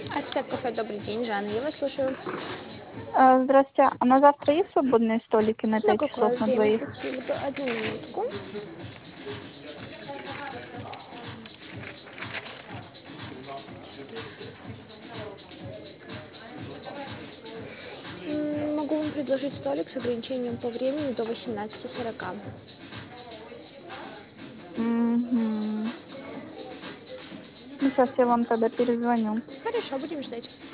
Артек кафе, добрый день, Жанна, я вас слушаю. Здрасте. А на завтра есть свободные столики на На 5 часов какое на время двоих? хотели бы? Одну минутку. Могу вам предложить столик с ограничением по времени до 18:40. Угу. Ну, сейчас я вам тогда перезвоню. Хорошо, будем ждать.